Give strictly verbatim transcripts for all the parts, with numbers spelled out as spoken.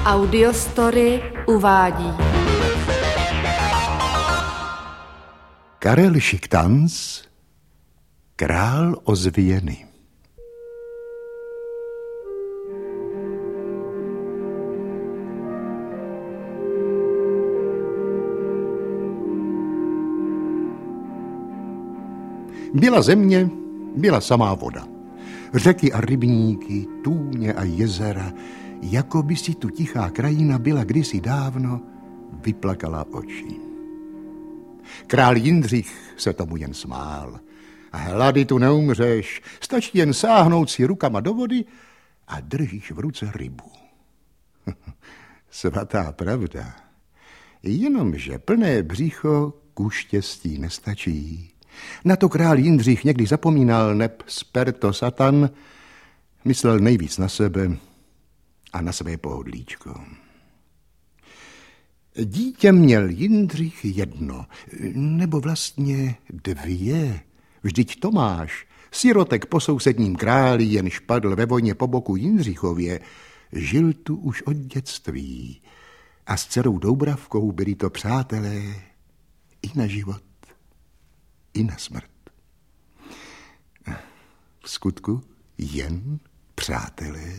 Audiostory uvádí Karel Šiktans, Král ozvěny. Byla země, byla samá voda. Řeky a rybníky, tůně a jezera, jako by si tu tichá krajina byla kdysi dávno vyplakala oči. Král Jindřich se tomu jen smál. Hlady tu neumřeš, stačí jen sáhnout si rukama do vody a držíš v ruce rybu. Svatá pravda. Jenomže plné břicho ku štěstí nestačí. Na to král Jindřich někdy zapomínal, neb sperto satan, myslel nejvíc na sebe a na své pohodlíčko. Dítě měl Jindřich jedno, nebo vlastně dvě. Vždyť Tomáš, sirotek po sousedním králi, jenž padl ve vojně po boku Jindřichově, žil tu už od dětství a s dcerou Doubravkou byli to přátelé i na život, i na smrt. V skutku jen přátelé?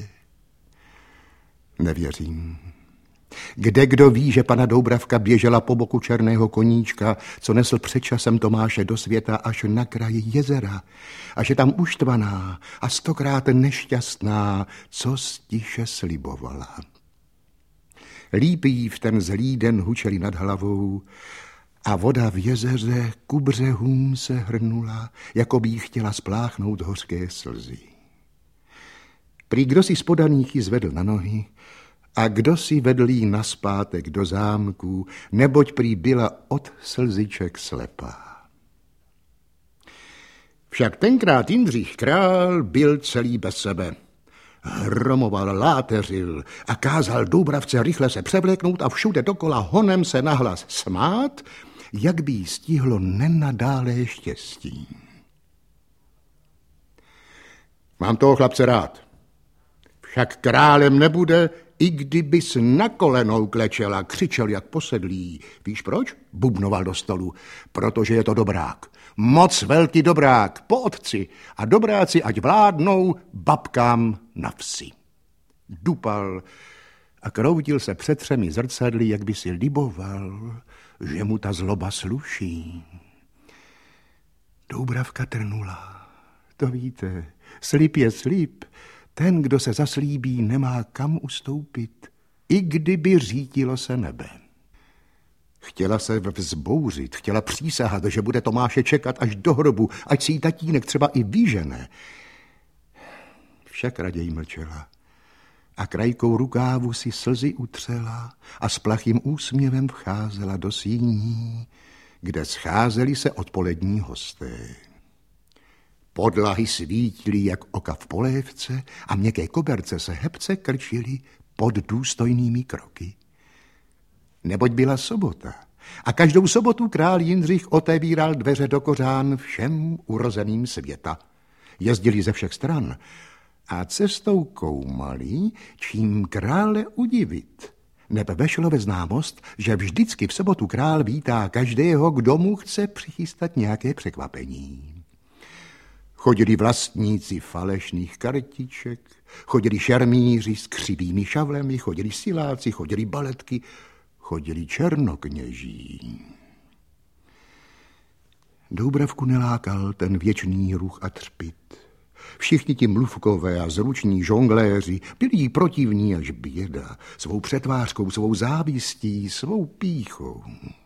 Nevěřím. Kde kdo ví, že pana Doubravka běžela po boku černého koníčka, co nesl před časem Tomáše do světa až na kraji jezera, a že tam uštvaná a stokrát nešťastná, co stiše slibovala. Líp jí v ten zlý den hučeli nad hlavou a voda v jezeře ku břehům se hrnula, jako by jí chtěla spláchnout hořké slzy. Prý kdo si z podaných ji zvedl na nohy a kdo si vedl jí naspátek do zámku, neboť prý byla od slziček slepá. Však tenkrát Jindřich král byl celý bez sebe. Hromoval, láteřil a kázal Doubravce rychle se převléknout a všude dokola honem se nahlas smát, jak by jí stihlo nenadálé štěstí. Mám toho chlapce rád. Však králem nebude, i kdybys na kolenou klečela, křičel jak posedlý. Víš proč? Bubnoval do stolu. Protože je to dobrák. Moc velký dobrák po otci a dobráci ať vládnou babkám na vsi. Dupal a kroutil se před třemi zrcadly, jak by si liboval, že mu ta zloba sluší. Doubravka trnula. To víte, slib je slib. Ten, kdo se zaslíbí, nemá kam ustoupit, i kdyby řítilo se nebe. Chtěla se vzbouřit, chtěla přísahat, že bude Tomáše čekat až do hrobu, ať si jí tatínek třeba i vyžene. Však raději mlčela a krajkou rukávu si slzy utřela a s plachým úsměvem vcházela do síní, kde scházeli se odpolední hosté. Podlahy svítily jak oka v polévce a měkké koberce se hebce krčily pod důstojnými kroky. Neboť byla sobota a každou sobotu král Jindřich otevíral dveře do kořán všem urozeným světa. Jezdili ze všech stran a cestou koumali, čím krále udivit. Neb vešlo ve známost, že vždycky v sobotu král vítá každého, kdo mu chce přichystat nějaké překvapení. Chodili vlastníci falešných kartiček, chodili šermíři s křivými šavlemi, chodili siláci, chodili baletky, chodili černokněží. Doubravku nelákal ten věčný ruch a třpit. Všichni ti mluvkové a zruční žongléři byli jí protivní až běda, svou přetvářkou, svou závistí, svou pýchou.